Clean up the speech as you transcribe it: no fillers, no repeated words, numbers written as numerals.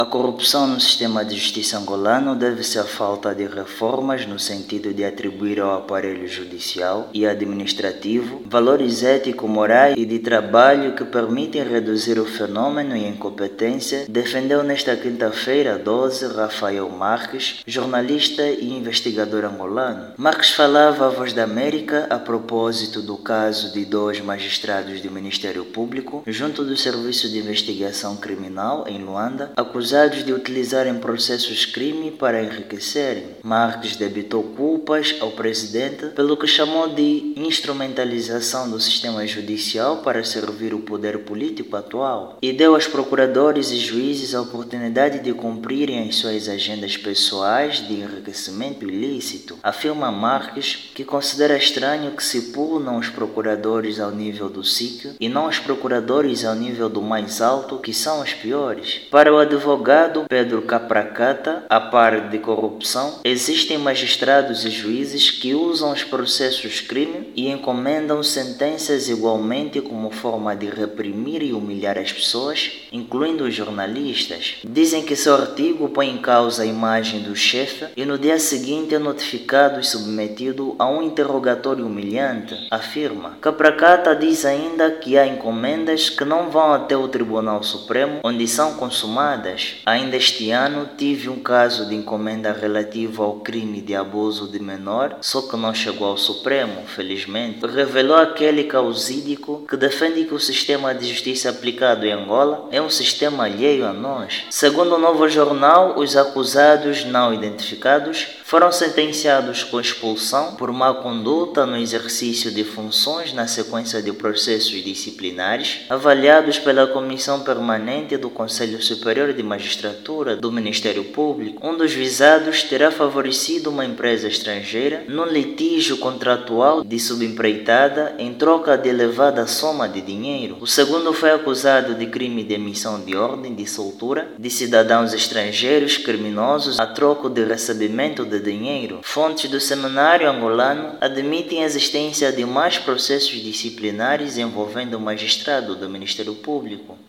A corrupção no sistema de justiça angolano deve-se à falta de reformas no sentido de atribuir ao aparelho judicial e administrativo valores ético-morais e de trabalho que permitem reduzir o fenômeno e a incompetência, defendeu nesta quinta-feira, 12, Rafael Marques, jornalista e investigador angolano. Marques falava à Voz da América a propósito do caso de 2 magistrados do Ministério Público, junto do Serviço de Investigação Criminal em Luanda, acusados de utilizarem processos crime para enriquecerem. Marques debitou culpas ao presidente pelo que chamou de instrumentalização do sistema judicial para servir o poder político atual e deu aos procuradores e juízes a oportunidade de cumprirem as suas agendas pessoais de enriquecimento ilícito. Afirma Marques que considera estranho que se punam os procuradores ao nível do SIC e não os procuradores ao nível do mais alto, que são os piores. Para o advogado Pedro Capracata, a par de corrupção, existem magistrados e juízes que usam os processos crime e encomendam sentenças igualmente como forma de reprimir e humilhar as pessoas, incluindo os jornalistas. Dizem que seu artigo põe em causa a imagem do chefe e no dia seguinte é notificado e submetido a um interrogatório humilhante, afirma. Capracata diz ainda que há encomendas que não vão até o Tribunal Supremo, onde são consumadas. Ainda este ano tive um caso de encomenda relativo ao crime de abuso de menor, só que não chegou ao Supremo, felizmente. Revelou aquele causídico que defende que o sistema de justiça aplicado em Angola é um sistema alheio a nós. Segundo o Novo Jornal, os acusados não identificados foram sentenciados com expulsão por má conduta no exercício de funções na sequência de processos disciplinares avaliados pela Comissão Permanente do Conselho Superior de Magistratura do Ministério Público. Um dos visados terá favorecido uma empresa estrangeira num litígio contratual de subempreitada em troca de elevada soma de dinheiro. O segundo foi acusado de crime de emissão de ordem de soltura de cidadãos estrangeiros criminosos a troco de recebimento de dinheiro. Fontes do seminário angolano admitem a existência de mais processos disciplinares envolvendo o magistrado do Ministério Público.